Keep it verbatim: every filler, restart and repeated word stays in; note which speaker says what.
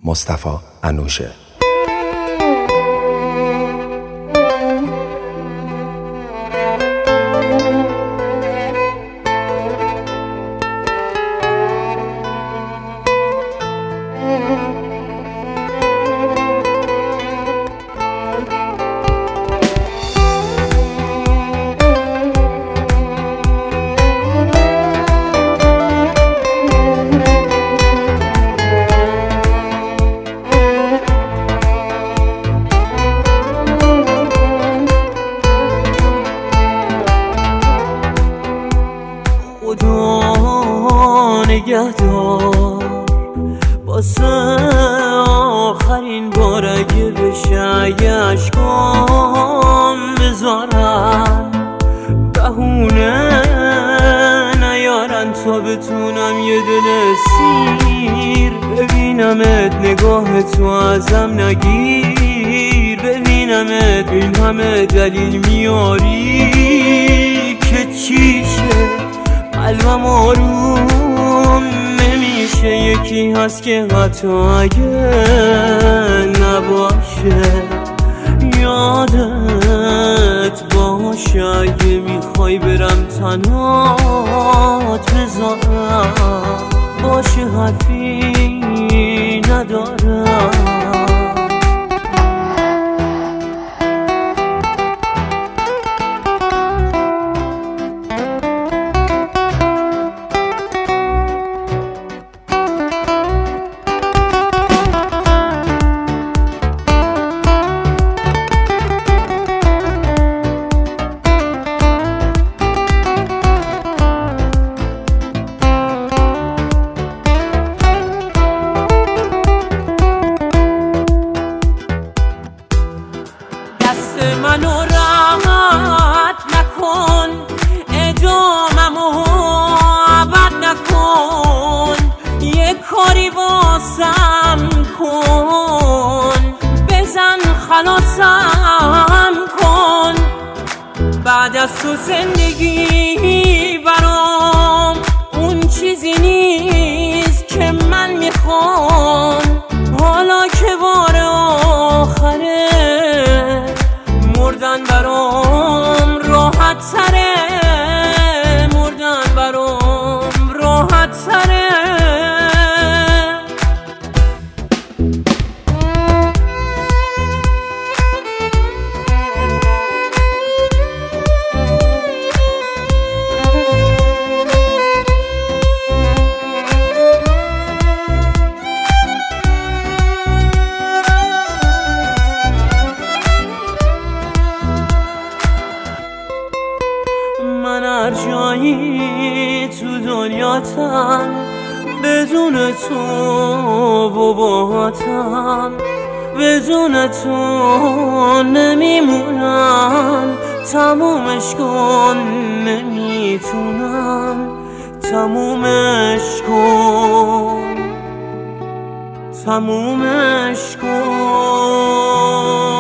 Speaker 1: مصطفی انوشه.
Speaker 2: خدا نگهدار واسه آخرین بار اگه بشه اگه اشکام بذارن بهونه نیارن تا بتونم یه دل سیر ببینمت نگاه تو ازم نگیر ببینمت این همه دلیل میاری که چیشه قلبم آروم نمیشه یکی هست که حتی اگه نباشه یادت باشه اگه میخوای برم تنهات بذارم باشه حرفی ندارم منو راحت نکن اداممو عبد نکن یه کاری واسم کن بزن خلاصم کن بعد از تو زندگی برام اون چیزی نیست که من میخوام حالا که بار آخره مردن برام راحت تره مردن برام راحت تره من هر جایی تو دنیاتم بدون تو و باهاتم بدون تو نمیمونم تمومش کن نمیتونم تمومش کن تمومش کن